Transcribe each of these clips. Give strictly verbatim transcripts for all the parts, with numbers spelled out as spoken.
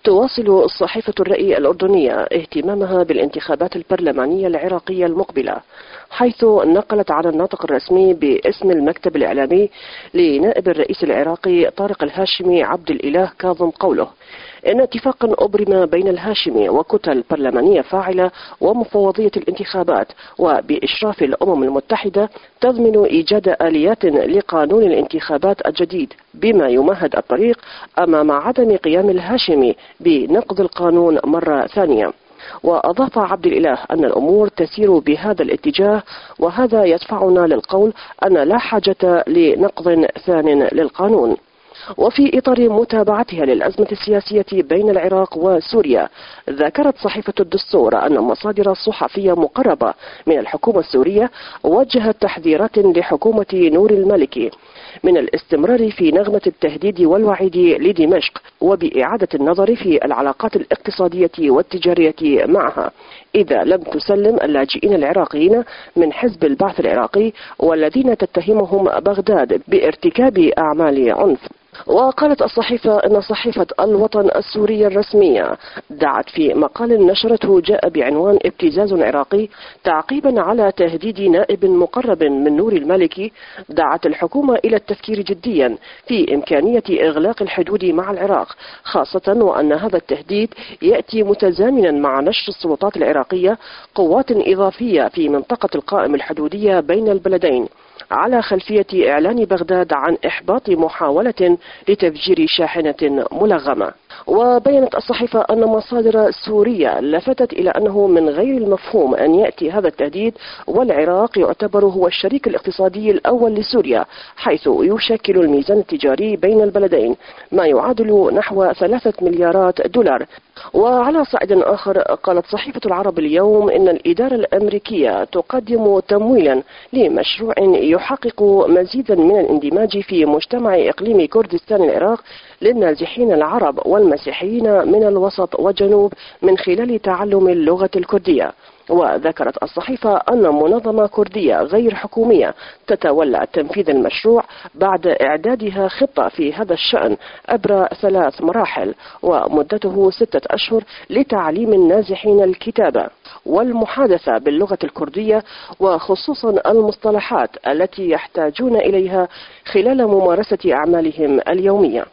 تواصل صحيفة الرأي الأردنية اهتمامها بالانتخابات البرلمانية العراقية المقبلة، حيث نقلت عن الناطق الرسمي باسم المكتب الإعلامي لنائب الرئيس العراقي طارق الهاشمي عبد الإله كاظم قوله إن اتفاقا أبرم بين الهاشمي وكتل برلمانية فاعلة ومفوضية الانتخابات وبإشراف الأمم المتحدة تضمن إيجاد آليات لقانون الانتخابات الجديد، بما يمهد الطريق أمام عدم قيام الهاشمي بنقض القانون مرة ثانية. وأضاف عبد الإله أن الأمور تسير بهذا الاتجاه، وهذا يدفعنا للقول أن لا حاجة لنقض ثان للقانون. وفي إطار متابعتها للأزمة السياسية بين العراق وسوريا، ذكرت صحيفة الدستور أن مصادر صحفية مقربة من الحكومة السورية وجهت تحذيرات لحكومة نور المالكي من الاستمرار في نغمة التهديد والوعيد لدمشق وبإعادة النظر في العلاقات الاقتصادية والتجارية معها إذا لم تسلم اللاجئين العراقيين من حزب البعث العراقي والذين تتهمهم بغداد بارتكاب أعمال عنف. وقالت الصحيفة أن صحيفة الوطن السورية الرسمية دعت في مقال نشرته جاء بعنوان ابتزاز عراقي تعقيبا على تهديد نائب مقرب من نور المالكي، دعت الحكومة إلى التفكير جديا في إمكانية إغلاق الحدود مع العراق، خاصة وأن هذا التهديد يأتي متزامنا مع نشر السلطات العراقية قوات إضافية في منطقة القائم الحدودية بين البلدين على خلفية إعلان بغداد عن إحباط محاولة لتفجير شاحنة ملغمة. وبينت الصحيفة أن مصادر سورية لفتت إلى أنه من غير المفهوم أن يأتي هذا التهديد، والعراق يعتبر هو الشريك الاقتصادي الأول لسوريا، حيث يشكل الميزان التجاري بين البلدين ما يعادل نحو ثلاثة مليارات دولار. وعلى صعيد آخر، قالت صحيفة العرب اليوم إن الإدارة الأمريكية تقدم تمويلا لمشروع يحقق مزيدا من الاندماج في مجتمع إقليم كردستان العراق للنازحين العرب والمسيحيين من الوسط والجنوب من خلال تعلم اللغة الكردية. وذكرت الصحيفة أن منظمة كردية غير حكومية تتولى تنفيذ المشروع بعد إعدادها خطة في هذا الشأن عبر ثلاث مراحل، ومدته ستة أشهر لتعليم النازحين الكتابة والمحادثة باللغة الكردية، وخصوصا المصطلحات التي يحتاجون إليها خلال ممارسة أعمالهم اليومية.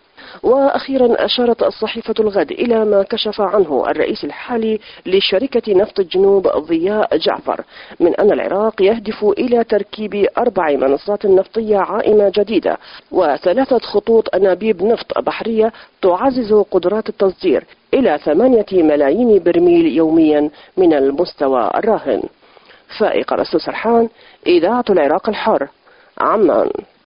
وأخيرا أشارت الصحيفة الغد إلى ما كشف عنه الرئيس الحالي لشركة نفط الجنوب ضياء جعفر من أن العراق يهدف إلى تركيب أربع منصات نفطية عائمة جديدة وثلاثة خطوط أنابيب نفط بحرية تعزز قدرات التصدير إلى ثمانية ملايين برميل يوميا من المستوى الراهن. فائق رسول سرحان، إذاعة العراق الحر، عمان.